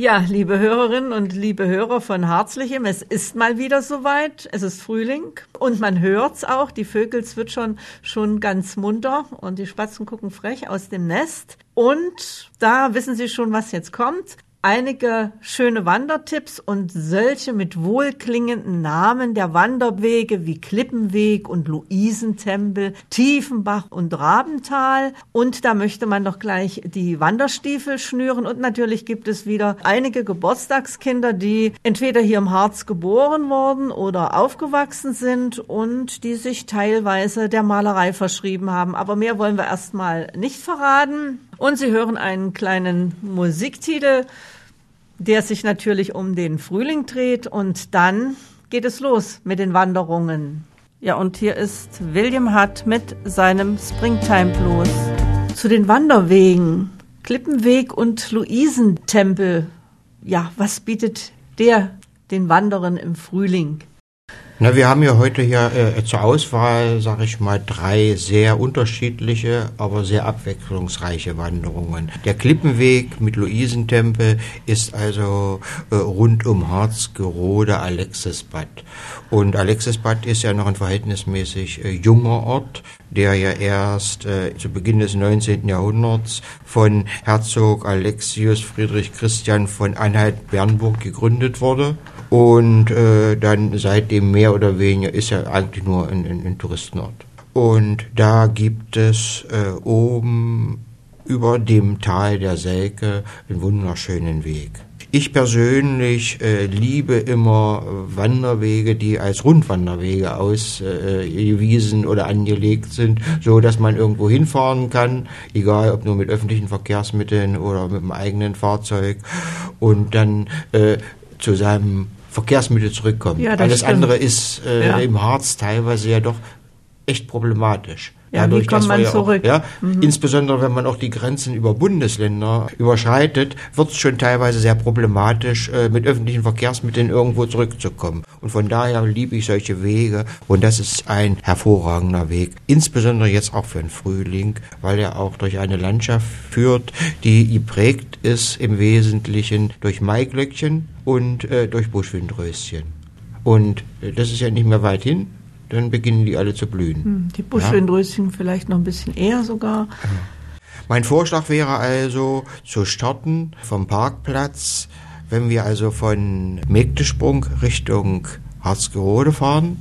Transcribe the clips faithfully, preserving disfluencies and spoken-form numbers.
Ja, liebe Hörerinnen und liebe Hörer von Herzlichem, es ist mal wieder soweit. Es ist Frühling und man hört's auch. Die Vögel zwitschern schon ganz munter und die Spatzen gucken frech aus dem Nest. Und da wissen Sie schon, was jetzt kommt. Einige schöne Wandertipps und solche mit wohlklingenden Namen der Wanderwege wie Klippenweg und Luisentempel, Tiefenbach und Rabental. Und da möchte man doch gleich die Wanderstiefel schnüren. Und natürlich gibt es wieder einige Geburtstagskinder, die entweder hier im Harz geboren worden oder aufgewachsen sind und die sich teilweise der Malerei verschrieben haben. Aber mehr wollen wir erstmal nicht verraten. Und Sie hören einen kleinen Musiktitel, der sich natürlich um den Frühling dreht. Und dann geht es los mit den Wanderungen. Ja, und hier ist William Hutt mit seinem Springtime Blues. Zu den Wanderwegen, Klippenweg und Luisentempel. Ja, was bietet der den Wanderern im Frühling? Na, wir haben ja heute hier äh, zur Auswahl, sage ich mal, drei sehr unterschiedliche, aber sehr abwechslungsreiche Wanderungen. Der Klippenweg mit Luisentempel ist also äh, rund um Harzgerode, Alexisbad. Und Alexisbad ist ja noch ein verhältnismäßig äh, junger Ort, der ja erst äh, zu Beginn des neunzehnten Jahrhunderts von Herzog Alexius Friedrich Christian von Anhalt-Bernburg gegründet wurde. Und äh, dann seitdem mehr oder weniger ist er eigentlich nur ein, ein, ein Touristenort. Und da gibt es äh, oben über dem Tal der Selke einen wunderschönen Weg. Ich persönlich äh, liebe immer Wanderwege, die als Rundwanderwege ausgewiesen äh, oder angelegt sind, so dass man irgendwo hinfahren kann, egal ob nur mit öffentlichen Verkehrsmitteln oder mit dem eigenen Fahrzeug, und dann äh, zu seinem Verkehrsmittel zurückkommt. Ja, das Alles stimmt. andere ist äh, ja. im Harz teilweise ja doch echt problematisch. Ja, Dadurch, wie kommt man ja zurück? Auch, ja, mhm. Insbesondere wenn man auch die Grenzen über Bundesländer überschreitet, wird es schon teilweise sehr problematisch, äh, mit öffentlichen Verkehrsmitteln irgendwo zurückzukommen. Und von daher liebe ich solche Wege, und das ist ein hervorragender Weg. Insbesondere jetzt auch für den Frühling, weil er auch durch eine Landschaft führt, die geprägt ist im Wesentlichen durch Maiglöckchen und äh, durch Buschwindröschen. Und äh, das ist ja nicht mehr weit hin. Dann beginnen die alle zu blühen. Die Buschwindröschen ja. vielleicht noch ein bisschen eher sogar. Mein Vorschlag wäre also, zu starten vom Parkplatz, wenn wir also von Mägdesprung Richtung Harzgerode fahren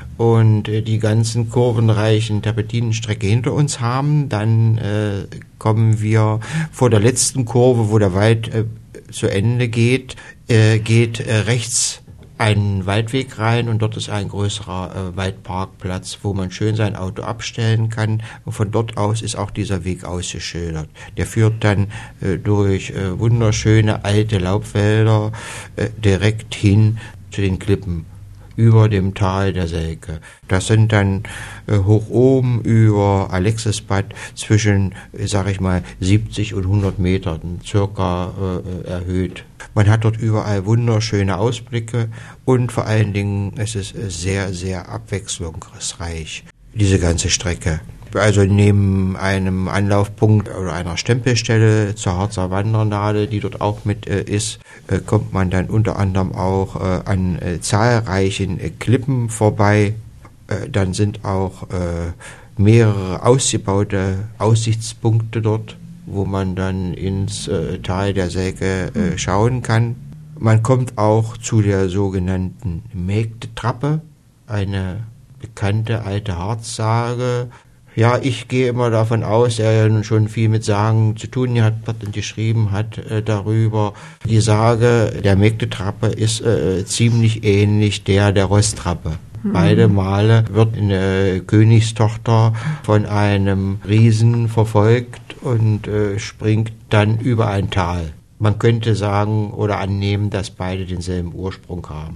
und äh, die ganzen kurvenreichen Terpentinenstrecke hinter uns haben, dann äh, kommen wir vor der letzten Kurve, wo der Wald äh, zu Ende geht, äh, geht äh, rechts einen Waldweg rein, und dort ist ein größerer äh, Waldparkplatz, wo man schön sein Auto abstellen kann. Und von dort aus ist auch dieser Weg ausgeschildert. Der führt dann äh, durch äh, wunderschöne alte Laubwälder äh, direkt hin zu den Klippen über dem Tal der Selke. Das sind dann äh, hoch oben über Alexisbad zwischen, äh, sag ich mal, siebzig und hundert Metern circa äh, erhöht. Man hat dort überall wunderschöne Ausblicke, und vor allen Dingen ist es sehr, sehr abwechslungsreich, diese ganze Strecke. Also neben einem Anlaufpunkt oder einer Stempelstelle zur Harzer Wandernadel, die dort auch mit äh, ist, äh, kommt man dann unter anderem auch äh, an äh, zahlreichen äh, Klippen vorbei. Äh, dann sind auch äh, mehrere ausgebaute Aussichtspunkte dort, wo man dann ins äh, Tal der Selke äh, schauen kann. Man kommt auch zu der sogenannten Mägdetrappe, eine bekannte alte Harzsage. Ja, ich gehe immer davon aus, der ja nun schon viel mit Sagen zu tun hat und geschrieben hat äh, darüber. Die Sage der Mägdetrappe ist äh, ziemlich ähnlich der der Roßtrappe. Mhm. Beide Male wird eine Königstochter von einem Riesen verfolgt und äh, springt dann über ein Tal. Man könnte sagen oder annehmen, dass beide denselben Ursprung haben.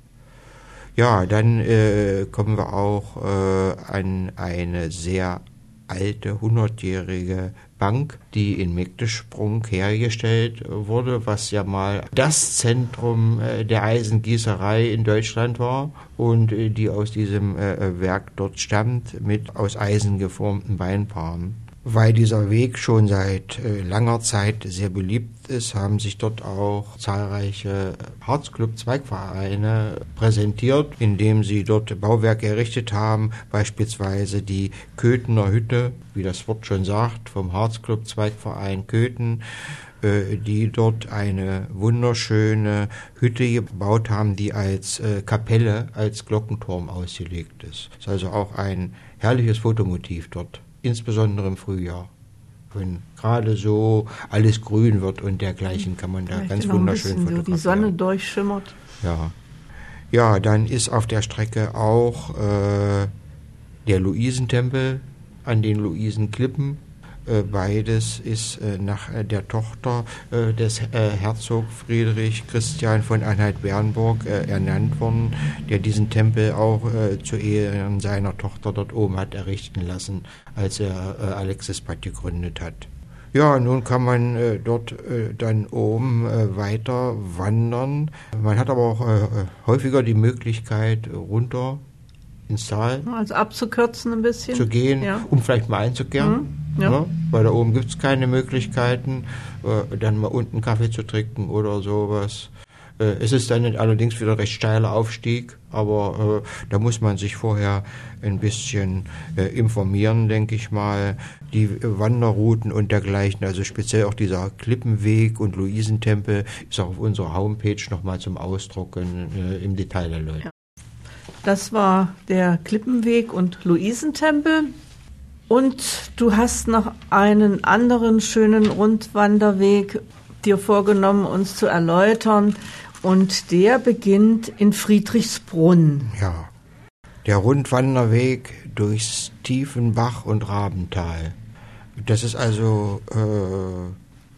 Ja, dann äh, kommen wir auch äh, an eine sehr alte, hundertjährige Bank, die in Mägdesprung hergestellt wurde, was ja mal das Zentrum äh, der Eisengießerei in Deutschland war und äh, die aus diesem äh, Werk dort stammt, mit aus Eisen geformten Beinpaaren. Weil dieser Weg schon seit äh, langer Zeit sehr beliebt ist, haben sich dort auch zahlreiche Harzclub-Zweigvereine präsentiert, indem sie dort Bauwerke errichtet haben, beispielsweise die Köthener Hütte, wie das Wort schon sagt, vom Harzclub-Zweigverein Köthen, äh, die dort eine wunderschöne Hütte gebaut haben, die als äh, Kapelle, als Glockenturm ausgelegt ist. Das ist also auch ein herrliches Fotomotiv dort. Insbesondere im Frühjahr, wenn gerade so alles grün wird und dergleichen, kann man da Vielleicht ganz noch ein wunderschön bisschen fotografieren. so die Sonne durchschimmert. Ja, ja, dann ist auf der Strecke auch äh, der Luisentempel an den Luisenklippen. Äh, beides ist äh, nach äh, der Tochter äh, des äh, Herzog Friedrich Christian von Anhalt-Bernburg äh, ernannt worden, der diesen Tempel auch äh, zu Ehren seiner Tochter dort oben hat errichten lassen, als er äh, Alexisbad gegründet hat. Ja, nun kann man äh, dort äh, dann oben äh, weiter wandern. Man hat aber auch äh, häufiger die Möglichkeit, äh, runter ins Tal Also abzukürzen ein bisschen. zu gehen, ja. um vielleicht mal einzukehren. Mhm, ja. Ne? Weil da oben gibt es keine Möglichkeiten, äh, dann mal unten Kaffee zu trinken oder sowas. Äh, es ist dann allerdings wieder recht steiler Aufstieg, aber äh, da muss man sich vorher ein bisschen äh, informieren, denke ich mal. Die äh, Wanderrouten und dergleichen, also speziell auch dieser Klippenweg und Luisentempel, ist auch auf unserer Homepage nochmal zum Ausdrucken äh, im Detail erläutert. Ja. Das war der Klippenweg und Luisentempel. Und du hast noch einen anderen schönen Rundwanderweg dir vorgenommen, uns zu erläutern. Und der beginnt in Friedrichsbrunn. Ja, der Rundwanderweg durchs Tiefenbach und Rabental. Das ist also äh,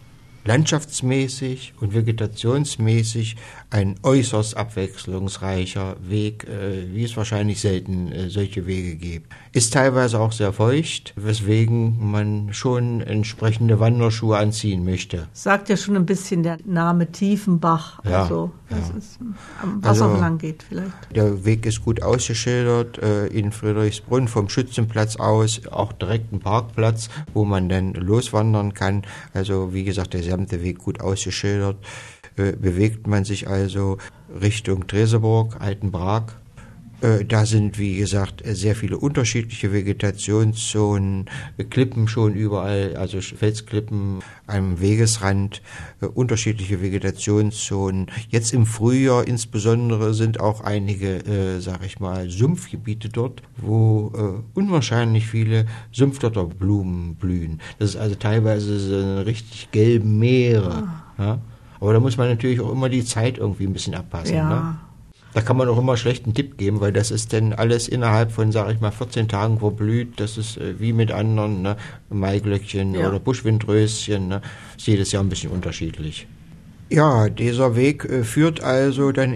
landschaftsmäßig und vegetationsmäßig ein äußerst abwechslungsreicher Weg, äh, wie es wahrscheinlich selten äh, solche Wege gibt. Ist teilweise auch sehr feucht, weswegen man schon entsprechende Wanderschuhe anziehen möchte. Sagt ja schon ein bisschen der Name Tiefenbach, Ja, also dass ja. es am Wasser Also, lang geht vielleicht. Der Weg ist gut ausgeschildert, äh, in Friedrichsbrunn vom Schützenplatz aus, auch direkt ein Parkplatz, wo man dann loswandern kann. Also wie gesagt, der gesamte Weg gut ausgeschildert. Äh, bewegt man sich also Richtung Treseburg, Altenbrak. Äh, da sind, wie gesagt, sehr viele unterschiedliche Vegetationszonen, äh, Klippen schon überall, also Felsklippen am Wegesrand, äh, unterschiedliche Vegetationszonen. Jetzt im Frühjahr insbesondere sind auch einige, äh, sag ich mal, Sumpfgebiete dort, wo äh, unwahrscheinlich viele Sumpfdotterblumen blühen. Das ist also teilweise so richtig gelbe Meere. Ah. Ja? Aber da muss man natürlich auch immer die Zeit irgendwie ein bisschen abpassen. Ja. Ne? Da kann man auch immer schlecht einen Tipp geben, weil das ist dann alles innerhalb von, sage ich mal, vierzehn Tagen verblüht. Das ist äh, wie mit anderen, ne? Maiglöckchen ja. oder Buschwindröschen. Ne? Ist jedes Jahr ein bisschen unterschiedlich. Ja, dieser Weg äh, führt also dann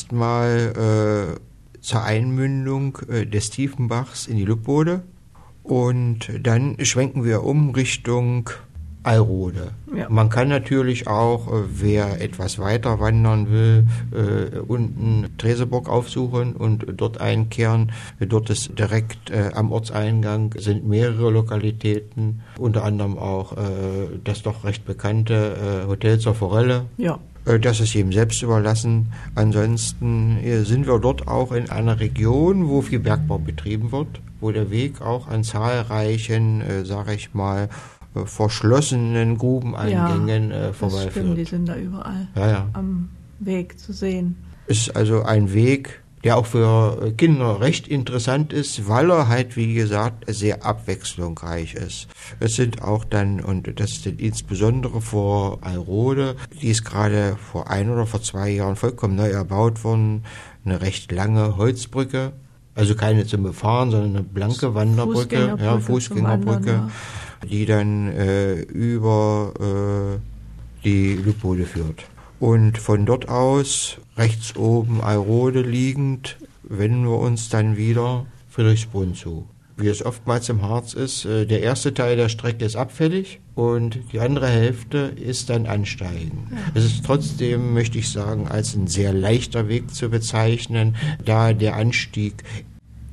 erstmal äh, zur Einmündung äh, des Tiefenbachs in die Luppbode. Und dann schwenken wir um Richtung Alrode. Ja. Man kann natürlich auch, äh, wer etwas weiter wandern will, äh, unten Treseburg aufsuchen und dort einkehren. Dort ist direkt äh, am Ortseingang sind mehrere Lokalitäten, unter anderem auch äh, das doch recht bekannte äh, Hotel zur Forelle. Ja. Äh, das ist jedem selbst überlassen. Ansonsten äh, sind wir dort auch in einer Region, wo viel Bergbau betrieben wird, wo der Weg auch an zahlreichen, äh, sage ich mal, verschlossenen Grubeneingängen ja, äh, vorbeiführt. Stimmt, die sind da überall ja, ja. am Weg zu sehen. Es ist also ein Weg, der auch für Kinder recht interessant ist, weil er halt, wie gesagt, sehr abwechslungsreich ist. Es sind auch dann, und das ist insbesondere vor Alrode, die ist gerade vor ein oder vor zwei Jahren vollkommen neu erbaut worden, eine recht lange Holzbrücke, also keine zum Befahren, sondern eine blanke Wanderbrücke, Fußgängerbrücke, ja, Fußgängerbrücke, Wandern, ja. die dann äh, über äh, die Luppbode führt. Und von dort aus, rechts oben Alrode liegend, wenden wir uns dann wieder Friedrichsbrunn zu. Wie es oftmals im Harz ist, äh, der erste Teil der Strecke ist abfällig und die andere Hälfte ist dann ansteigen. Ja. Es ist trotzdem, möchte ich sagen, als ein sehr leichter Weg zu bezeichnen, da der Anstieg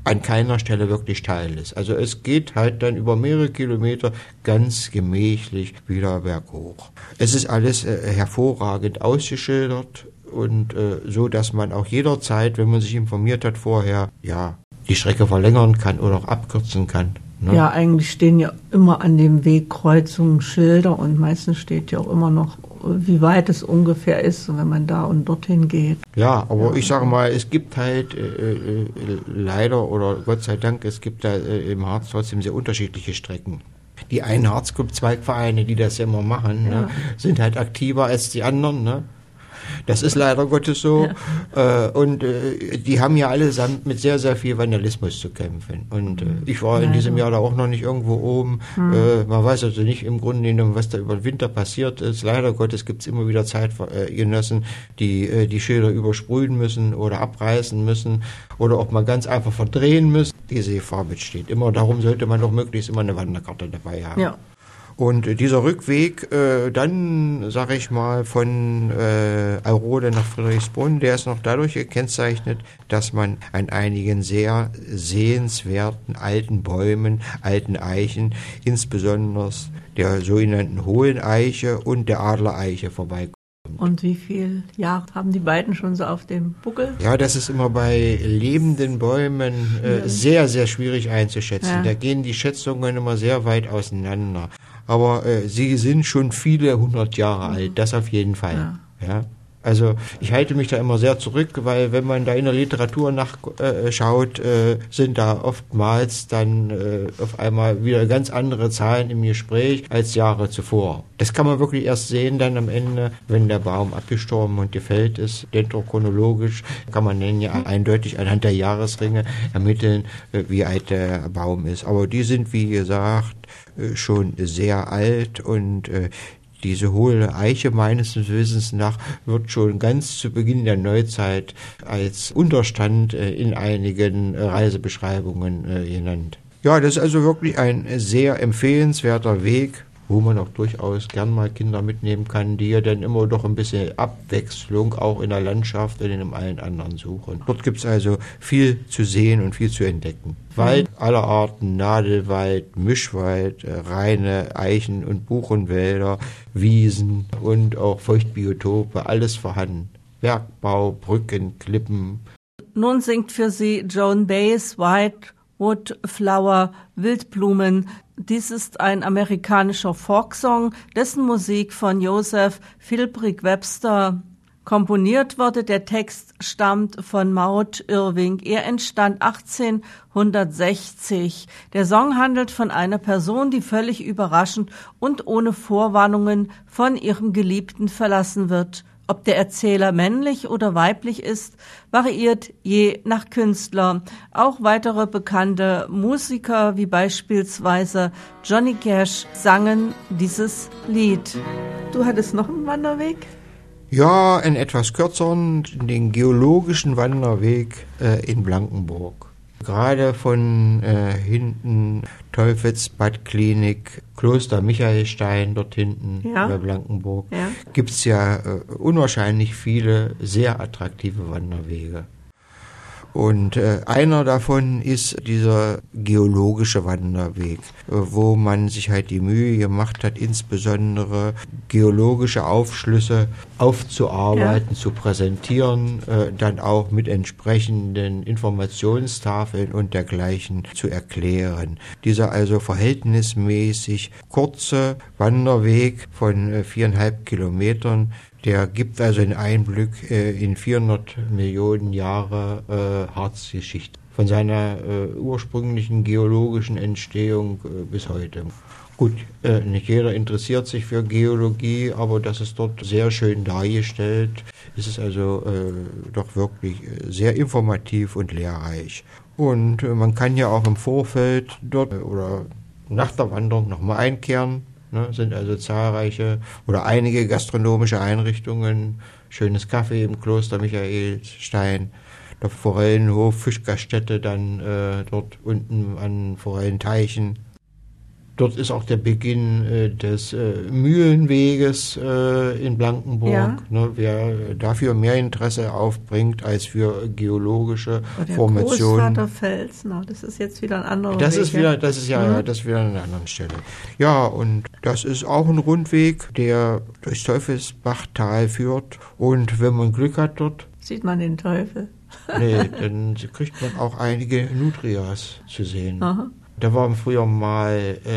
an keiner Stelle wirklich steil ist. Also es geht halt dann über mehrere Kilometer ganz gemächlich wieder berghoch. Es ist alles äh, hervorragend ausgeschildert und äh, so, dass man auch jederzeit, wenn man sich informiert hat vorher, ja, die Strecke verlängern kann oder auch abkürzen kann. Ne? Ja, eigentlich stehen ja immer an dem Weg Kreuzungen, Schilder und meistens steht ja auch immer noch, wie weit es ungefähr ist, wenn man da und dorthin geht. Ja, aber ja. Ich sage mal, es gibt halt äh, äh, leider oder Gott sei Dank, es gibt da äh, im Harz trotzdem sehr unterschiedliche Strecken. Die einen Harzclub-Zweigvereine, die das ja immer machen, ja. ne, sind halt aktiver als die anderen, ne? Das ist leider Gottes so. Ja. Äh, und äh, die haben ja allesamt mit sehr, sehr viel Vandalismus zu kämpfen. Und äh, ich war in diesem Jahr da auch noch nicht irgendwo oben. Mhm. Äh, man weiß also nicht im Grunde genommen, was da über den Winter passiert ist. Leider Gottes gibt es immer wieder Zeitgenossen, die äh, die Schilder übersprühen müssen oder abreißen müssen oder auch mal ganz einfach verdrehen müssen. Diese Gefahr besteht immer. Darum sollte man doch möglichst immer eine Wanderkarte dabei haben. Ja. Und äh, dieser Rückweg, äh, dann, sag ich mal, von äh, Alrode nach Friedrichsbrunn, der ist noch dadurch gekennzeichnet, dass man an einigen sehr sehenswerten alten Bäumen, alten Eichen, insbesondere der sogenannten Hohen Eiche und der Adlereiche vorbeikommt. Und wie viel Jahre haben die beiden schon so auf dem Buckel? Ja, das ist immer bei lebenden Bäumen äh, sehr, sehr schwierig einzuschätzen. Ja. Da gehen die Schätzungen immer sehr weit auseinander. Aber äh, sie sind schon viele hundert Jahre mhm. alt, das auf jeden Fall. Ja. Ja. Also ich halte mich da immer sehr zurück, weil wenn man da in der Literatur nachschaut, äh, äh, sind da oftmals dann äh, auf einmal wieder ganz andere Zahlen im Gespräch als Jahre zuvor. Das kann man wirklich erst sehen dann am Ende, wenn der Baum abgestorben und gefällt ist. Dendrochronologisch kann man dann ja eindeutig anhand der Jahresringe ermitteln, äh, wie alt der Baum ist. Aber die sind, wie gesagt, äh, schon sehr alt und äh, diese hohe Eiche meines Wissens nach wird schon ganz zu Beginn der Neuzeit als Unterstand äh, in einigen äh, Reisebeschreibungen äh, genannt. Ja, das ist also wirklich ein sehr empfehlenswerter Weg, wo man auch durchaus gern mal Kinder mitnehmen kann, die ja dann immer doch ein bisschen Abwechslung auch in der Landschaft und in allen anderen suchen. Dort gibt es also viel zu sehen und viel zu entdecken. Wald aller Arten, Nadelwald, Mischwald, reine Eichen- und Buchenwälder, Wiesen und auch Feuchtbiotope, alles vorhanden. Bergbau, Brücken, Klippen. Nun singt für sie Joan Baez White Woodflower, Wildblumen. Dies ist ein amerikanischer Folksong, dessen Musik von Joseph Philbrick Webster komponiert wurde. Der Text stammt von Maud Irving. Er entstand achtzehnhundertsechzig. Der Song handelt von einer Person, die völlig überraschend und ohne Vorwarnungen von ihrem Geliebten verlassen wird. Ob der Erzähler männlich oder weiblich ist, variiert je nach Künstler. Auch weitere bekannte Musiker, wie beispielsweise Johnny Cash, sangen dieses Lied. Du hattest noch einen Wanderweg? Ja, einen etwas kürzeren, den geologischen Wanderweg äh, in Blankenburg. Gerade von äh, hinten Teufelsbad Klinik, Kloster Michaelstein, dort hinten ja. bei Blankenburg, ja. gibt es ja äh, unwahrscheinlich viele sehr attraktive Wanderwege. Und äh, einer davon ist dieser geologische Wanderweg, äh, wo man sich halt die Mühe gemacht hat, insbesondere geologische Aufschlüsse aufzuarbeiten, ja. zu präsentieren, äh, dann auch mit entsprechenden Informationstafeln und dergleichen zu erklären. Dieser also verhältnismäßig kurze Wanderweg von äh, viereinhalb Kilometern, der gibt also einen Einblick äh, in vierhundert Millionen Jahre äh, Harzgeschichte. Von seiner äh, ursprünglichen geologischen Entstehung äh, bis heute. Gut, äh, nicht jeder interessiert sich für Geologie, aber das ist dort sehr schön dargestellt. Es ist also äh, doch wirklich sehr informativ und lehrreich. Und äh, man kann ja auch im Vorfeld dort äh, oder nach der Wanderung nochmal einkehren. Ne, sind also zahlreiche oder einige gastronomische Einrichtungen, schönes Kaffee im Kloster Michaelstein, der Forellenhof, Fischgaststätte dann äh, dort unten an Forellenteichen. Dort ist auch der Beginn äh, des äh, Mühlenweges äh, in Blankenburg. Ja. Ne, wer dafür mehr Interesse aufbringt als für geologische der Formationen. Großvaterfels, no, das ist jetzt wieder ein anderer das Weg. Ist wieder, das ist ja, mhm. das ist wieder an einer anderen Stelle. Ja, und das ist auch ein Rundweg, der durchs Teufelsbachtal führt. Und wenn man Glück hat dort, sieht man den Teufel. Nee, dann kriegt man auch einige Nutrias zu sehen. Aha. Da war früher mal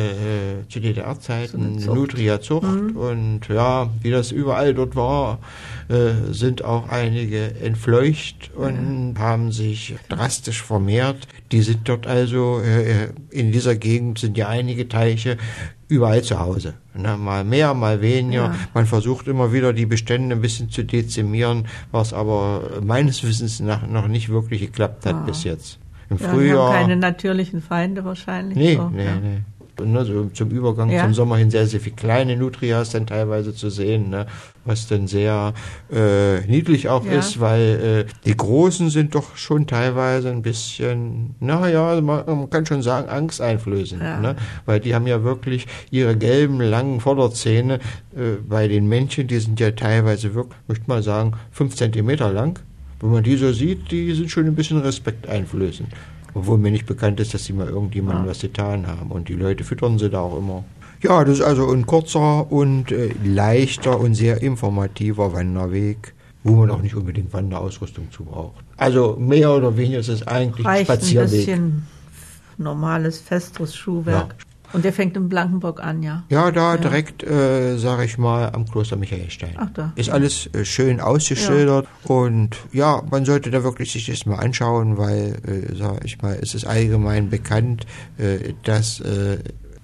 äh, zu D D R-Zeiten so Nutria-Zucht mhm. und ja, wie das überall dort war, äh, sind auch einige entfleucht und ja. haben sich drastisch vermehrt. Die sind dort also, äh, in dieser Gegend sind ja einige Teiche überall zu Hause. Ne? Mal mehr, mal weniger. Ja. Man versucht immer wieder die Bestände ein bisschen zu dezimieren, was aber meines Wissens nach noch nicht wirklich geklappt hat ja. bis jetzt. Im ja, Frühjahr. Haben keine natürlichen Feinde wahrscheinlich. Nee, so, nee, ja. nee. Und, ne, so zum Übergang ja. zum Sommer hin sehr, sehr viele kleine Nutrias dann teilweise zu sehen, ne, was dann sehr äh, niedlich auch ja. ist, weil äh, die Großen sind doch schon teilweise ein bisschen, naja, man, man kann schon sagen, angsteinflößend, ja. ne, weil die haben ja wirklich ihre gelben, langen Vorderzähne äh, bei den Männchen, die sind ja teilweise wirklich, möchte mal sagen, fünf Zentimeter lang. Wenn man die so sieht, die sind schon ein bisschen respekteinflößend. Obwohl mir nicht bekannt ist, dass sie mal irgendjemandem ja. was getan haben. Und die Leute füttern sie da auch immer. Ja, das ist also ein kurzer und äh, leichter und sehr informativer Wanderweg, wo man auch nicht unbedingt Wanderausrüstung zu braucht. Also mehr oder weniger ist es eigentlich ein Spazierweg. Ein bisschen normales, festes Schuhwerk. Ja. Und der fängt in Blankenburg an, ja? Ja, da ja. direkt, äh, sage ich mal, am Kloster Michaelstein. Ach, da. Ist ja. alles äh, schön ausgeschildert. Ja. Und ja, man sollte da wirklich sich das mal anschauen, weil, äh, sage ich mal, es ist allgemein bekannt, äh, dass äh,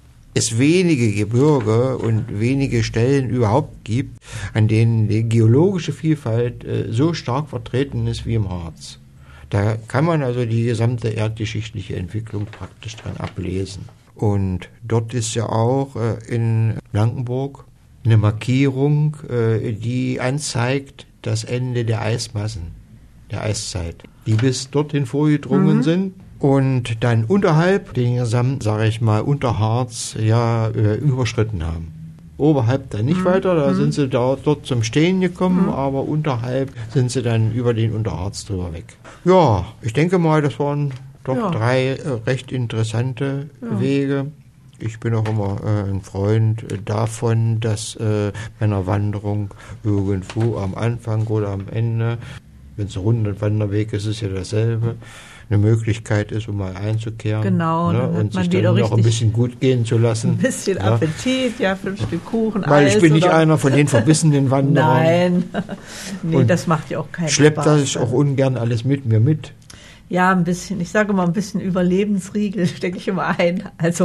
es wenige Gebirge und wenige Stellen überhaupt gibt, an denen die geologische Vielfalt äh, so stark vertreten ist wie im Harz. Da kann man also die gesamte erdgeschichtliche Entwicklung praktisch dran ablesen. Und dort ist ja auch äh, in Blankenburg eine Markierung, äh, die anzeigt das Ende der Eismassen, der Eiszeit, die bis dorthin vorgedrungen mhm. sind und dann unterhalb den gesamten, sage ich mal, Unterharz ja äh, überschritten haben. Oberhalb dann nicht mhm. weiter, da mhm. sind sie da, dort zum Stehen gekommen, mhm. aber unterhalb sind sie dann über den Unterharz drüber weg. Ja, ich denke mal, das waren doch ja. drei äh, recht interessante ja. Wege. Ich bin auch immer äh, ein Freund äh, davon, dass äh, bei einer Wanderung irgendwo am Anfang oder am Ende, wenn es ein runder Wanderweg ist, ist es ja dasselbe, eine Möglichkeit ist, um mal einzukehren. Genau. Ne, und sich dann noch ein bisschen gut gehen zu lassen. Ein bisschen ja. Appetit, ja, fünf Stück Kuchen, Weil Eis ich bin nicht oder? einer von den verbissenen Wanderern. Nein, nee, und das macht ja auch keinen schleppt Spaß. Schleppt das auch ungern alles mit mir mit. Ja, ein bisschen, ich sage mal ein bisschen Überlebensriegel stecke ich immer ein. Also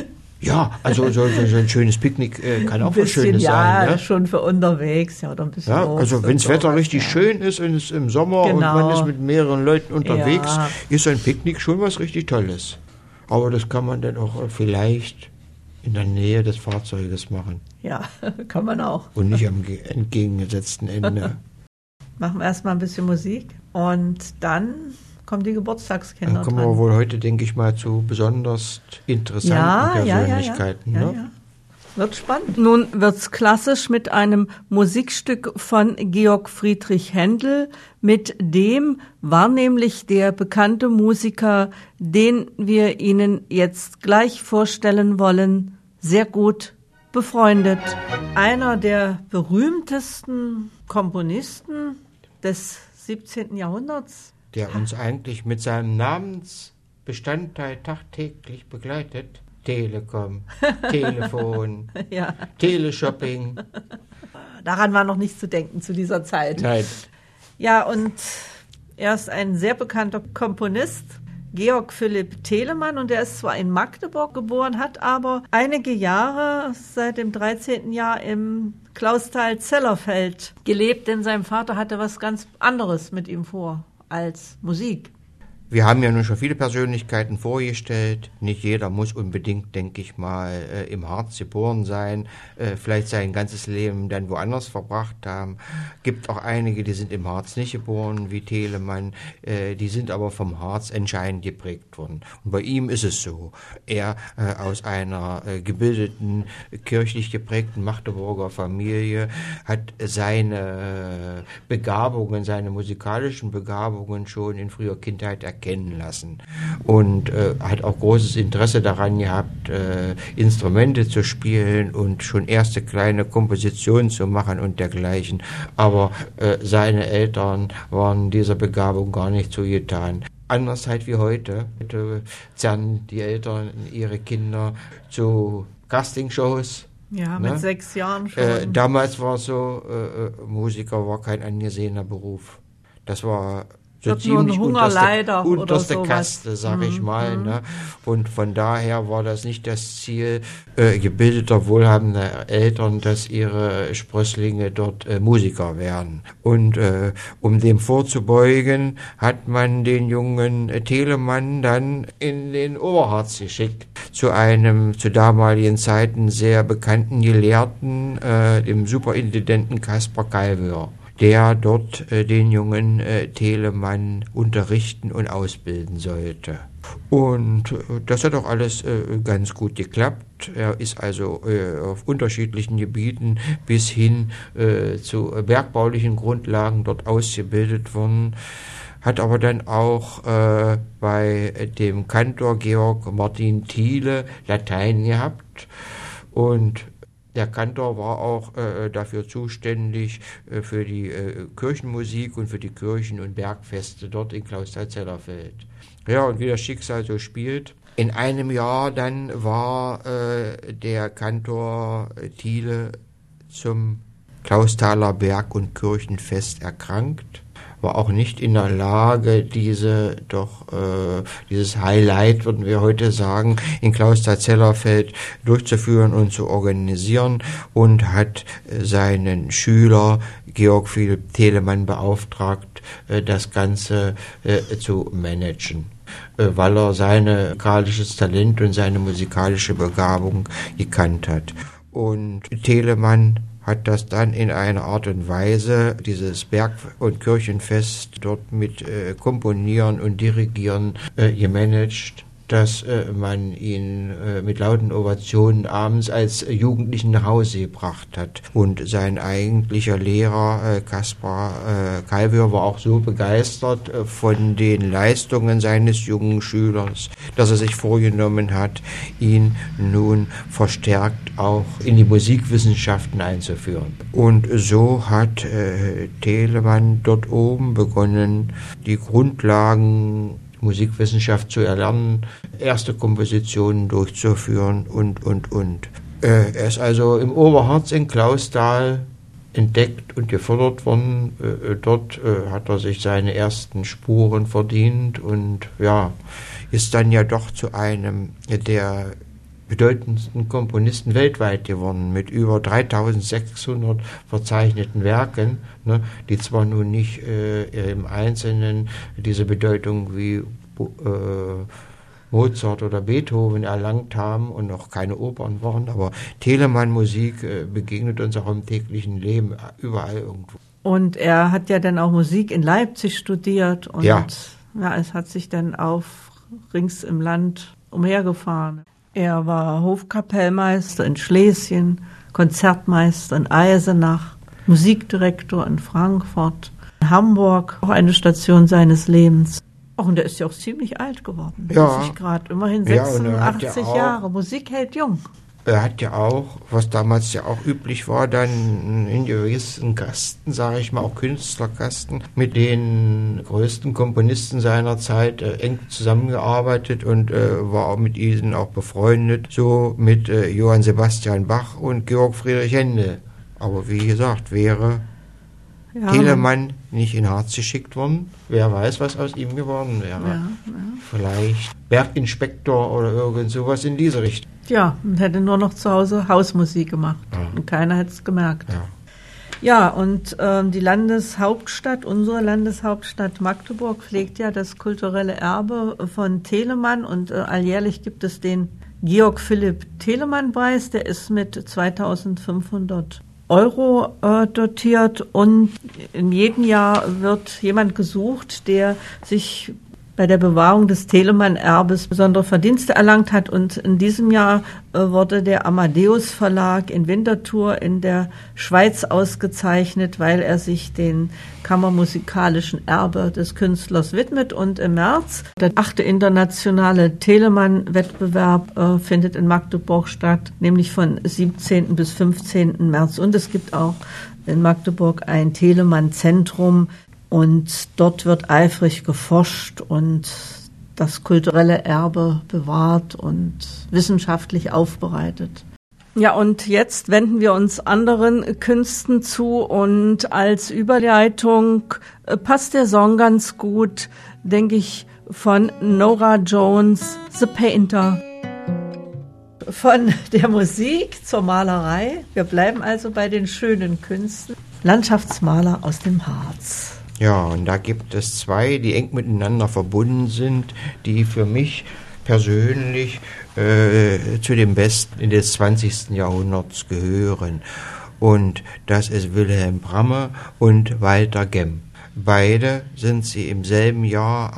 ja, also so, so, so ein schönes Picknick äh, kann auch was Schönes ja, sein. Ja, schon für unterwegs, ja, oder ein bisschen. Ja, also wenn das Wetter richtig ja. schön ist und es im Sommer genau. und man ist mit mehreren Leuten unterwegs, ja. ist ein Picknick schon was richtig Tolles. Aber das kann man dann auch vielleicht in der Nähe des Fahrzeuges machen. Ja, kann man auch. Und nicht am entgegengesetzten Ende. Machen wir erstmal ein bisschen Musik und dann kommen die Geburtstagskinder Dann kommen wir dran. wohl heute, denke ich mal, zu besonders interessanten ja, Persönlichkeiten. Ja, ja, ja. Ne? Ja, ja. Wird spannend. Nun wird's klassisch mit einem Musikstück von Georg Friedrich Händel. Mit dem war nämlich der bekannte Musiker, den wir Ihnen jetzt gleich vorstellen wollen, sehr gut befreundet. Einer der berühmtesten Komponisten des siebzehnten Jahrhunderts. Der uns eigentlich mit seinem Namensbestandteil tagtäglich begleitet. Telekom, Telefon, ja. Teleshopping. Daran war noch nicht zu denken zu dieser Zeit. Nein. Ja, und er ist ein sehr bekannter Komponist, Georg Philipp Telemann, und er ist zwar in Magdeburg geboren, hat aber einige Jahre seit dem dreizehnten Jahr im Clausthal-Zellerfeld gelebt, denn sein Vater hatte was ganz anderes mit ihm vor als Musik. Wir haben ja nun schon viele Persönlichkeiten vorgestellt. Nicht jeder muss unbedingt, denke ich mal, äh, im Harz geboren sein, äh, vielleicht sein ganzes Leben dann woanders verbracht haben. Gibt auch einige, die sind im Harz nicht geboren, wie Telemann, äh, die sind aber vom Harz entscheidend geprägt worden. Und bei ihm ist es so. Er äh, aus einer äh, gebildeten, kirchlich geprägten Magdeburger Familie hat seine äh, Begabungen, seine musikalischen Begabungen schon in früher Kindheit erkannt kennen lassen und äh, hat auch großes Interesse daran gehabt, äh, Instrumente zu spielen und schon erste kleine Kompositionen zu machen und dergleichen. Aber äh, seine Eltern waren dieser Begabung gar nicht zugetan. Anders halt wie heute. Heute zerren die Eltern ihre Kinder zu Castingshows. Ja, ne? Mit sechs Jahren schon. Äh, damals war so, äh, Musiker war kein angesehener Beruf. Das war so ziemlich unterste, unterste Kaste, sag ich mal. Mhm. Ne? Und von daher war das nicht das Ziel äh, gebildeter, wohlhabender Eltern, dass ihre Sprösslinge dort äh, Musiker werden. Und äh, um dem vorzubeugen, hat man den jungen äh, Telemann dann in den Oberharz geschickt, zu einem zu damaligen Zeiten sehr bekannten Gelehrten, äh, dem superintendenten Caspar Calveur, der dort äh, den jungen äh, Telemann unterrichten und ausbilden sollte. Und äh, das hat auch alles äh, ganz gut geklappt. Er ist also äh, auf unterschiedlichen Gebieten bis hin äh, zu bergbaulichen Grundlagen dort ausgebildet worden, hat aber dann auch äh, bei dem Kantor Georg Martin Thiele Latein gehabt und der Kantor war auch äh, dafür zuständig, äh, für die äh, Kirchenmusik und für die Kirchen- und Bergfeste dort in Clausthal-Zellerfeld. Ja, und wie das Schicksal so spielt, in einem Jahr dann war äh, der Kantor Thiele zum Clausthaler Berg- und Kirchenfest erkrankt. War auch nicht in der Lage, diese doch äh, dieses Highlight, würden wir heute sagen, in Clausthal-Zellerfeld durchzuführen und zu organisieren und hat äh, seinen Schüler Georg Philipp Telemann beauftragt, äh, das Ganze äh, zu managen, äh, weil er sein musikalisches Talent und seine musikalische Begabung gekannt hat. Und Telemann hat das dann in einer Art und Weise, dieses Berg- und Kirchenfest dort mit äh, Komponieren und Dirigieren äh, gemanagt, dass äh, man ihn äh, mit lauten Ovationen abends als äh, Jugendlichen nach Hause gebracht hat. Und sein eigentlicher Lehrer, äh, Caspar äh, Calveur, war auch so begeistert äh, von den Leistungen seines jungen Schülers, dass er sich vorgenommen hat, ihn nun verstärkt auch in die Musikwissenschaften einzuführen. Und so hat äh, Telemann dort oben begonnen, die Grundlagen Musikwissenschaft zu erlernen, erste Kompositionen durchzuführen und, und, und. Äh, er ist also im Oberharz in Clausthal entdeckt und gefördert worden. Äh, dort äh, hat er sich seine ersten Spuren verdient und ja, ist dann ja doch zu einem der bedeutendsten Komponisten weltweit geworden, mit über dreitausendsechshundert verzeichneten Werken, ne, die zwar nun nicht äh, im Einzelnen diese Bedeutung wie äh, Mozart oder Beethoven erlangt haben und noch keine Opern waren, aber Telemann-Musik äh, begegnet uns auch im täglichen Leben überall irgendwo. Und er hat ja dann auch Musik in Leipzig studiert und ja, ja es hat sich dann auf rings im Land umhergefahren. Er war Hofkapellmeister in Schlesien, Konzertmeister in Eisenach, Musikdirektor in Frankfurt, in Hamburg, auch eine Station seines Lebens. Ach, und er ist ja auch ziemlich alt geworden. Ja. Grad, immerhin Ja, sechsundachtzig ja Jahre. Musik hält jung. Er hat ja auch, was damals ja auch üblich war, dann in gewissen Kasten, sage ich mal, auch Künstlerkasten, mit den größten Komponisten seiner Zeit äh, eng zusammengearbeitet und äh, war auch mit ihnen auch befreundet, so mit äh, Johann Sebastian Bach und Georg Friedrich Händel. Aber wie gesagt, wäre ja, Telemann nicht in Harz geschickt worden, wer weiß, was aus ihm geworden wäre. Ja, ja. Vielleicht Berginspektor oder irgend sowas in diese Richtung. Ja, und hätte nur noch zu Hause Hausmusik gemacht. Ja. Und keiner hätte es gemerkt. Ja. Ja, und ähm, die Landeshauptstadt, unsere Landeshauptstadt Magdeburg pflegt ja das kulturelle Erbe von Telemann und äh, alljährlich gibt es den Georg Philipp Telemann-Preis, der ist mit zweitausendfünfhundert Euro äh, dotiert und in jedem Jahr wird jemand gesucht, der sich bei der Bewahrung des Telemann-Erbes besondere Verdienste erlangt hat. Und in diesem Jahr äh, wurde der Amadeus Verlag in Winterthur in der Schweiz ausgezeichnet, weil er sich den kammermusikalischen Erbe des Künstlers widmet. Und im März, der achte internationale Telemann-Wettbewerb äh, findet in Magdeburg statt, nämlich von siebzehnten bis fünfzehnten März. Und es gibt auch in Magdeburg ein Telemann-Zentrum. Und dort wird eifrig geforscht und das kulturelle Erbe bewahrt und wissenschaftlich aufbereitet. Ja, und jetzt wenden wir uns anderen Künsten zu und als Überleitung passt der Song ganz gut, denke ich, von Norah Jones, The Painter. Von der Musik zur Malerei. Wir bleiben also bei den schönen Künsten. Landschaftsmaler aus dem Harz. Ja, und da gibt es zwei, die eng miteinander verbunden sind, die für mich persönlich äh, zu den Besten des zwanzigsten Jahrhunderts gehören. Und das ist Wilhelm Bramme und Walter Gemm. Beide sind sie im selben Jahr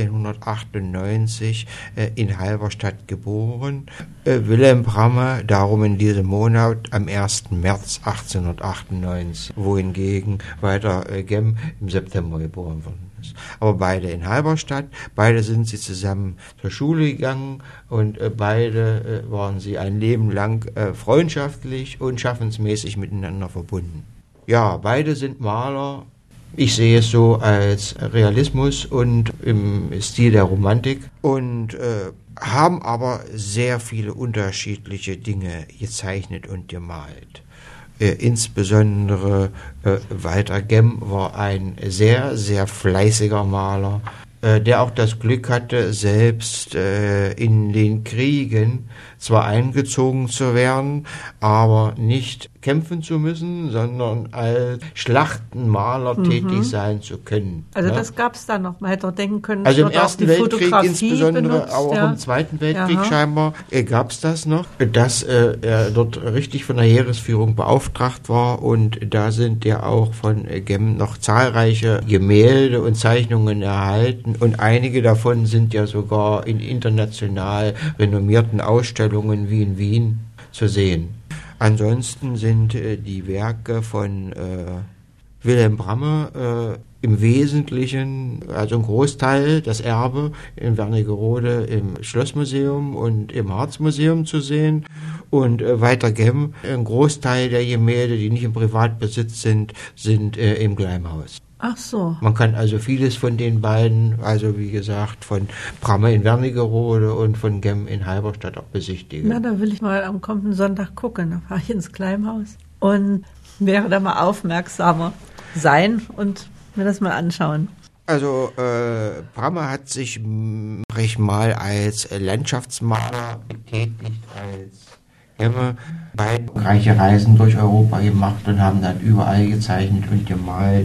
achtzehnhundertachtundneunzig äh, in Halberstadt geboren. Äh, Wilhelm Bramme darum in diesem Monat am ersten März achtzehnhundertachtundneunzig, wohingegen Walter äh, Gemm im September geboren worden ist. Aber beide in Halberstadt, beide sind sie zusammen zur Schule gegangen und äh, beide äh, waren sie ein Leben lang äh, freundschaftlich und schaffensmäßig miteinander verbunden. Ja, beide sind Maler. Ich sehe es so als Realismus und im Stil der Romantik und äh, haben aber sehr viele unterschiedliche Dinge gezeichnet und gemalt. Äh, insbesondere äh, Walter Gemm war ein sehr, sehr fleißiger Maler, äh, der auch das Glück hatte, selbst äh, in den Kriegen zwar eingezogen zu werden, aber nicht kämpfen zu müssen, sondern als Schlachtenmaler mhm. tätig sein zu können. Also ne? Das gab es da noch. Man hätte auch denken können, also im Ersten Weltkrieg Fotografie insbesondere, benutzt, aber auch ja. im Zweiten Weltkrieg Aha. scheinbar äh, gab es das noch, dass äh, er dort richtig von der Heeresführung beauftragt war und da sind ja auch von äh, Gemm noch zahlreiche Gemälde und Zeichnungen erhalten und einige davon sind ja sogar in international renommierten Ausstellungen wie in Wien zu sehen. Ansonsten sind äh, die Werke von äh, Wilhelm Bramme äh, im Wesentlichen, also ein Großteil, das Erbe in Wernigerode im Schlossmuseum und im Harzmuseum zu sehen und äh, Walter Gemm, ein Großteil der Gemälde, die nicht im Privatbesitz sind, sind äh, im Gleimhaus. Ach so. Man kann also vieles von den beiden, also wie gesagt, von Bramme in Wernigerode und von Gemm in Halberstadt auch besichtigen. Na, da will ich mal am kommenden Sonntag gucken. Da fahre ich ins Gleimhaus und wäre da mal aufmerksamer sein und mir das mal anschauen. Also äh, Bramme hat sich m, recht mal als Landschaftsmaler betätigt, als Gemme beide reiche Reisen durch Europa gemacht und haben dann überall gezeichnet und gemalt.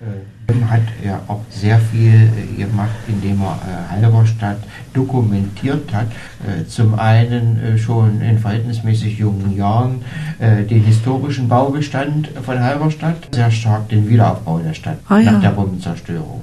Gemm hat ja auch sehr viel gemacht, indem er äh, Halberstadt dokumentiert hat. Äh, zum einen äh, schon in verhältnismäßig jungen Jahren äh, den historischen Baubestand von Halberstadt, sehr stark den Wiederaufbau der Stadt ah, nach ja. der Bombenzerstörung.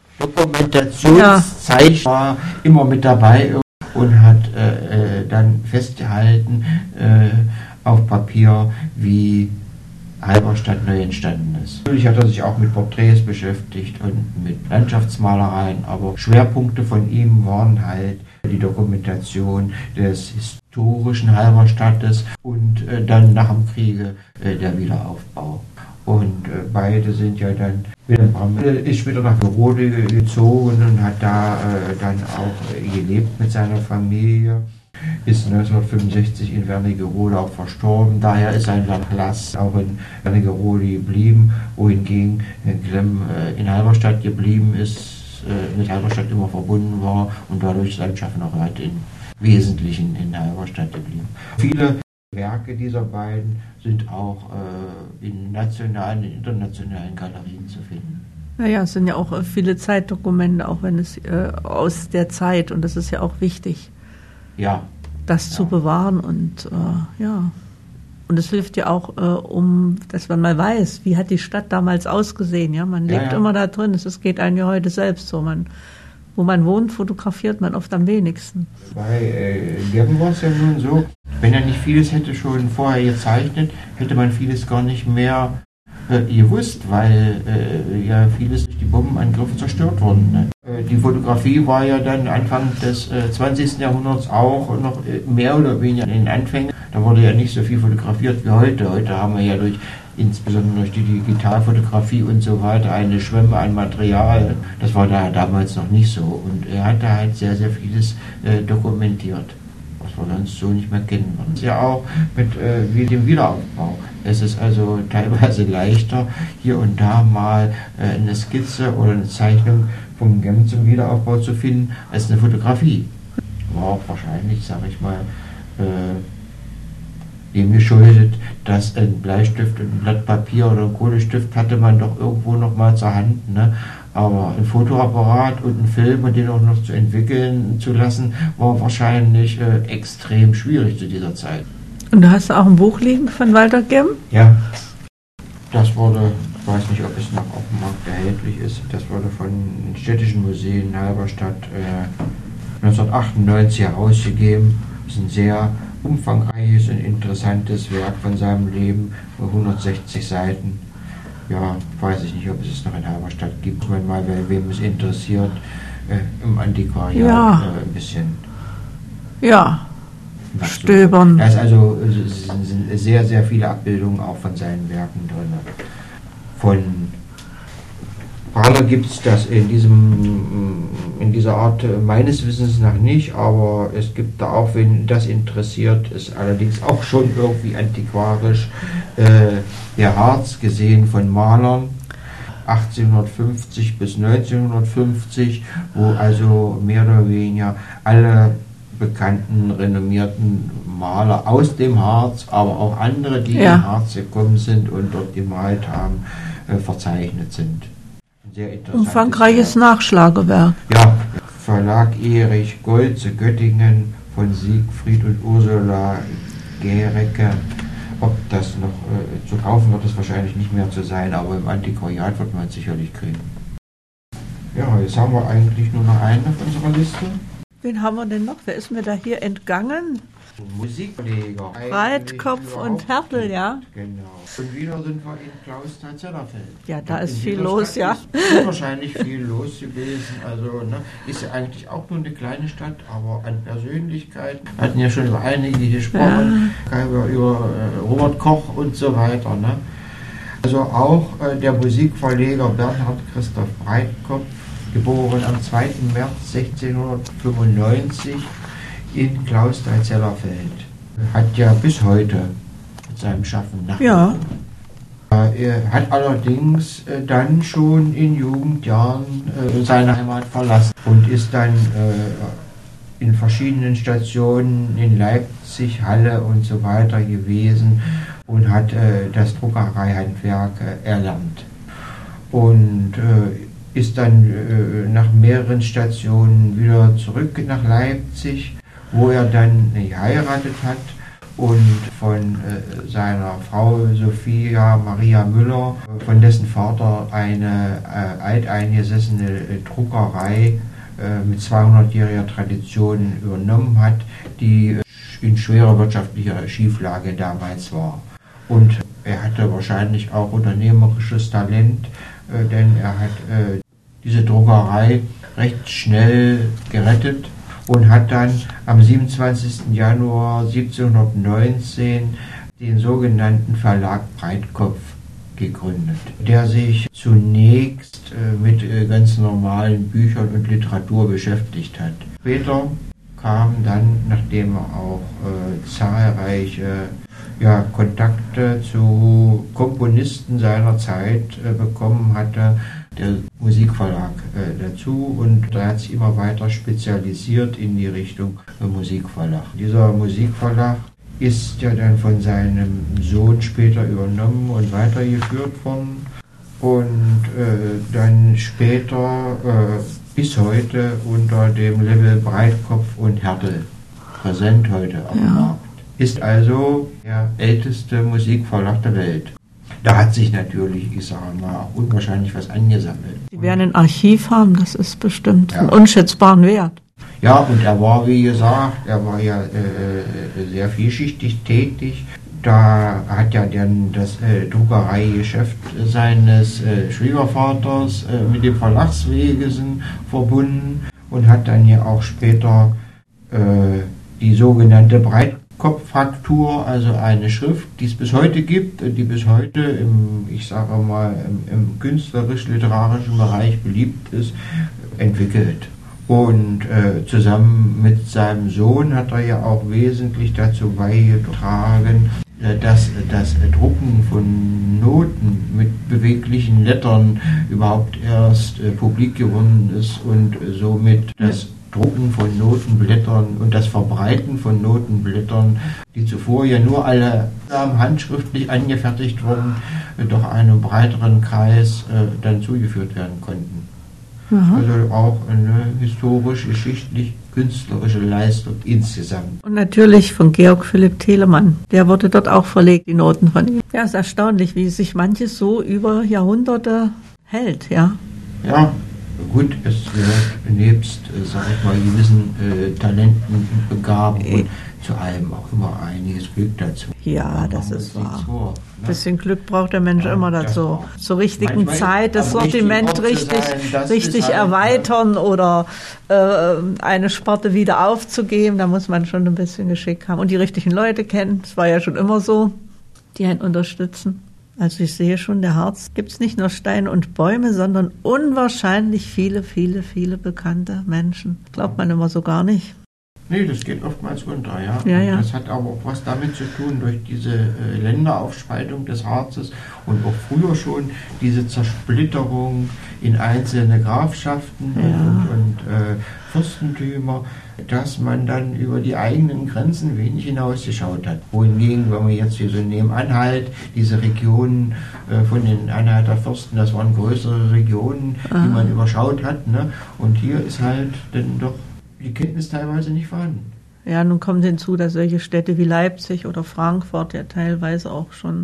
Dokumentationszeichen war immer mit dabei und hat äh, äh, dann festgehalten äh, auf Papier, wie Halberstadt neu entstanden ist. Natürlich hat er sich auch mit Porträts beschäftigt und mit Landschaftsmalereien, aber Schwerpunkte von ihm waren halt die Dokumentation des historischen Halberstadtes und äh, dann nach dem Kriege äh, der Wiederaufbau. Und äh, beide sind ja dann, Wilhelm Bramme ist wieder nach Wernigerode gezogen und hat da äh, dann auch äh, gelebt mit seiner Familie. Ist neunzehnhundertfünfundsechzig in Wernigerode auch verstorben. Daher ist sein Nachlass auch in Wernigerode geblieben, wohingegen Gemm in Halberstadt geblieben ist, mit Halberstadt immer verbunden war und dadurch sein Schaffen auch heute im Wesentlichen in Halberstadt geblieben. Viele Werke dieser beiden sind auch äh, in nationalen und internationalen Galerien zu finden. Naja, es sind ja auch viele Zeitdokumente, auch wenn es äh, aus der Zeit, und das ist ja auch wichtig, ja. das ja. zu bewahren. Und äh, ja, und es hilft ja auch, äh, um, dass man mal weiß, wie hat die Stadt damals ausgesehen. Ja, man lebt ja, ja. immer da drin. Es geht einem ja heute selbst so. Man, wo man wohnt, fotografiert man oft am wenigsten. Bei äh, Gerben war es ja nun so, wenn er nicht vieles hätte schon vorher gezeichnet, hätte man vieles gar nicht mehr gewusst, weil äh, ja vieles durch die Bombenangriffe zerstört wurden. Ne? Äh, die Fotografie war ja dann Anfang des äh, zwanzigsten Jahrhunderts auch noch äh, mehr oder weniger in den Anfängen. Da wurde ja nicht so viel fotografiert wie heute. Heute haben wir ja durch, insbesondere durch die Digitalfotografie und so weiter, eine Schwemme an Material. Das war da damals noch nicht so. Und er hat da halt sehr, sehr vieles äh, dokumentiert, was wir sonst so nicht mehr kennen. Das ist ja auch mit äh, wie dem Wiederaufbau. Es ist also teilweise leichter, hier und da mal äh, eine Skizze oder eine Zeichnung von Gem zum Wiederaufbau zu finden, als eine Fotografie. War auch wahrscheinlich, sage ich mal, äh, dem geschuldet, dass ein Bleistift und ein Blatt Papier oder ein Kohlestift hatte man doch irgendwo noch mal zur Hand, ne? Aber ein Fotoapparat und ein Film und den auch noch zu entwickeln zu lassen, war wahrscheinlich äh, extrem schwierig zu dieser Zeit. Und du hast auch ein Buch liegen von Walter Gem? Ja, das wurde, ich weiß nicht, ob es noch auf dem Markt erhältlich ist, das wurde von den Städtischen Museen in Halberstadt äh, neunzehnhundertachtundneunzig herausgegeben. Das ist ein sehr umfangreiches und interessantes Werk von seinem Leben, hundertsechzig Seiten. Ja, weiß ich nicht, ob es es noch in Halberstadt gibt, wenn mal, wem es interessiert, äh, im Antiquariat ja. äh, ein bisschen. Ja. Stöbern. Da ist also es sind sehr, sehr viele Abbildungen auch von seinen Werken drin. Von Prager gibt es das in, diesem, in dieser Art meines Wissens nach nicht, aber es gibt da auch, wenn das interessiert, ist allerdings auch schon irgendwie antiquarisch, äh, der Harz gesehen von Malern, achtzehnhundertfünfzig bis neunzehnhundertfünfzig, wo also mehr oder weniger alle bekannten, renommierten Maler aus dem Harz, aber auch andere, die ja. im Harz gekommen sind und dort gemalt haben, äh, verzeichnet sind. Sehr umfangreiches Nachschlagewerk. Ja, Verlag Erich Goltze, Göttingen, von Siegfried und Ursula Gerecke. Ob das noch äh, zu kaufen wird, ist wahrscheinlich nicht mehr zu sein, aber im Antiquariat wird man es sicherlich kriegen. Ja, jetzt haben wir eigentlich nur noch einen auf unserer Liste. Wen haben wir denn noch? Wer ist mir da hier entgangen? Musikleger. Breitkopf und Hertel, ja. Genau. Und wieder sind wir in Klausthal-Zellerfeld. Ja, da ist viel los, ja. Ist wahrscheinlich viel los gewesen. Also, ne, ist ja eigentlich auch nur eine kleine Stadt, aber an Persönlichkeit. Wir hatten ja schon über einige gesprochen, ja. über, über äh, Robert Koch und so weiter. Ne? Also auch äh, der Musikverleger Bernhard Christoph Breitkopf, geboren am zweiten März sechzehnhundertfünfundneunzig in Klausthal-Zellerfeld. Hat ja bis heute mit seinem Schaffen nachgegangen. Ja. Er hat allerdings äh, dann schon in Jugendjahren äh, seine Heimat verlassen und ist dann äh, in verschiedenen Stationen in Leipzig, Halle und so weiter gewesen und hat äh, das Druckereihandwerk äh, erlernt. Und äh, ist dann äh, nach mehreren Stationen wieder zurück nach Leipzig, wo er dann geheiratet hat und von äh, seiner Frau Sophia Maria Müller, von dessen Vater eine äh, alteingesessene äh, Druckerei äh, mit zweihundertjähriger Tradition übernommen hat, die äh, in schwerer wirtschaftlicher Schieflage damals war. Und er hatte wahrscheinlich auch unternehmerisches Talent, äh, denn er hat äh, diese Druckerei recht schnell gerettet und hat dann am siebenundzwanzigsten Januar siebzehnhundertneunzehn den sogenannten Verlag Breitkopf gegründet, der sich zunächst äh, mit äh, ganz normalen Büchern und Literatur beschäftigt hat. Später kam dann, nachdem er auch äh, zahlreiche ja, Kontakte zu Komponisten seiner Zeit äh, bekommen hatte, der Musikverlag äh, dazu, und da hat sich immer weiter spezialisiert in die Richtung äh, Musikverlag. Dieser Musikverlag ist ja dann von seinem Sohn später übernommen und weitergeführt worden. Und äh, dann später äh, bis heute unter dem Label Breitkopf und Härtel präsent heute auf dem Markt. Ist also der älteste Musikverlag der Welt. Da hat sich natürlich, ich sage mal, auch unwahrscheinlich was angesammelt. Sie werden ein Archiv haben, das ist bestimmt ja. einen unschätzbaren Wert. Ja, und er war, wie gesagt, er war ja äh, sehr vielschichtig tätig. Da hat ja dann das äh, Druckereigeschäft seines äh, Schwiegervaters äh, mit dem Verlagswesen verbunden und hat dann ja auch später äh, die sogenannte Breitkopffraktur, also eine Schrift, die es bis heute gibt, die bis heute im, ich sage mal, im, im künstlerisch-literarischen Bereich beliebt ist, entwickelt. Und äh, zusammen mit seinem Sohn hat er ja auch wesentlich dazu beigetragen, äh, dass das Drucken von Noten mit beweglichen Lettern überhaupt erst äh, publik geworden ist und äh, somit das Drucken von Notenblättern und das Verbreiten von Notenblättern, die zuvor ja nur alle handschriftlich angefertigt wurden, äh, doch einem breiteren Kreis äh, dann zugeführt werden konnten. Aha. Also auch eine historisch-geschichtlich-künstlerische Leistung insgesamt. Und natürlich von Georg Philipp Telemann. Der wurde dort auch verlegt, die Noten von ihm. Ja, es ist erstaunlich, wie sich manches so über Jahrhunderte hält, ja. Ja, gut, es gehört nebst, äh, sag ich mal, gewissen äh, Talenten und Begabungen zu allem auch immer einiges Glück dazu. Ja, das ist wahr. Ein bisschen Glück braucht der Mensch ja, immer dazu. Zur richtigen Zeit das Sortiment richtig, sein, richtig halt, erweitern ja. oder äh, eine Sparte wieder aufzugeben. Da muss man schon ein bisschen Geschick haben. Und die richtigen Leute kennen. Das war ja schon immer so, die einen unterstützen. Also ich sehe schon, der Harz gibt es nicht nur Steine und Bäume, sondern unwahrscheinlich viele, viele, viele bekannte Menschen. Glaubt man immer so gar nicht. Nee, das geht oftmals unter, ja. ja, ja. Das hat aber auch was damit zu tun, durch diese äh, Länderaufspaltung des Harzes und auch früher schon diese Zersplitterung in einzelne Grafschaften ja. und, und äh, Fürstentümer, dass man dann über die eigenen Grenzen wenig hinausgeschaut hat. Wohingegen, wenn man jetzt hier so nebenan halt, diese Regionen äh, von den Anhalter Fürsten, das waren größere Regionen, ah. die man überschaut hat, ne? Und hier ist halt dann doch die Kenntnis teilweise nicht vorhanden. Ja, nun kommt hinzu, dass solche Städte wie Leipzig oder Frankfurt ja teilweise auch schon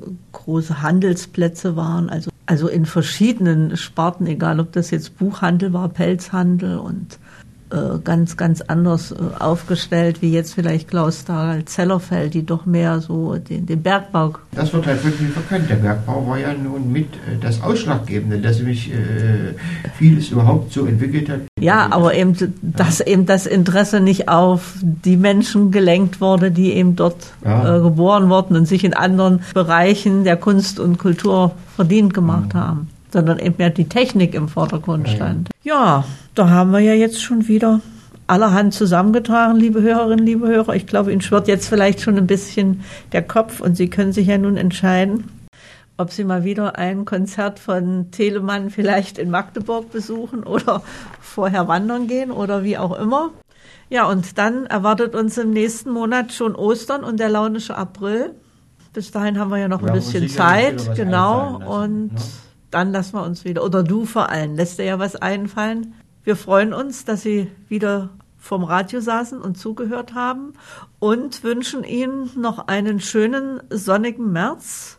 große Handelsplätze waren, also, also in verschiedenen Sparten, egal ob das jetzt Buchhandel war, Pelzhandel und äh, ganz, ganz anders äh, aufgestellt, wie jetzt vielleicht Clausthal, Zellerfeld, die doch mehr so den, den Bergbau. Das wird halt wirklich verkannt. Der Bergbau war ja nun mit äh, das Ausschlaggebende, dass sich äh, vieles überhaupt so entwickelt hat. Ja, aber eben, dass ja. eben das Interesse nicht auf die Menschen gelenkt wurde, die eben dort ja. äh, geboren wurden und sich in anderen Bereichen der Kunst und Kultur verdient gemacht mhm. haben, sondern eben mehr die Technik im Vordergrund stand. Ja. ja, da haben wir ja jetzt schon wieder allerhand zusammengetragen, liebe Hörerinnen, liebe Hörer. Ich glaube, Ihnen schwirrt jetzt vielleicht schon ein bisschen der Kopf und Sie können sich ja nun entscheiden, ob Sie mal wieder ein Konzert von Telemann vielleicht in Magdeburg besuchen oder vorher wandern gehen oder wie auch immer. Ja, und dann erwartet uns im nächsten Monat schon Ostern und der launische April. Bis dahin haben wir ja noch ein bisschen Zeit, genau, und ne? Dann lassen wir uns wieder, oder du vor allem, lässt dir ja was einfallen. Wir freuen uns, dass Sie wieder vom Radio saßen und zugehört haben und wünschen Ihnen noch einen schönen sonnigen März.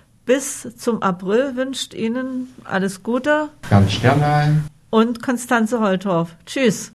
Bis zum April wünscht Ihnen alles Gute. Ganz Sternal. Und Konstanze Holtorf. Tschüss.